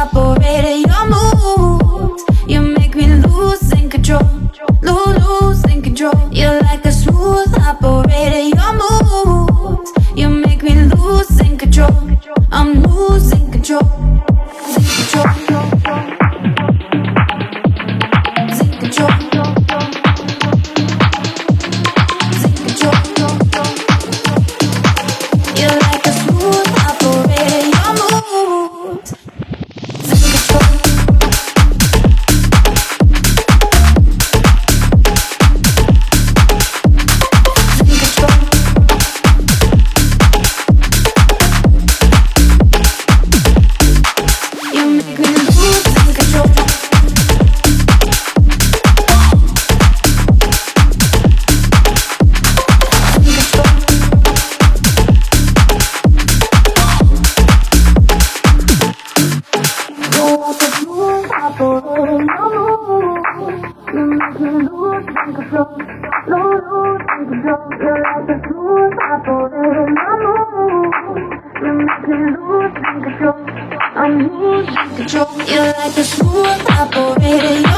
operator. Your moves, you make me losing control, losing control. You're like a smooth operator. Your moves, you make me losing control. I'm losing control, losing control, losing control, losing control. You're like a smooth operator. Your moves, losing control. I'm losing control. You're like a smooth operator.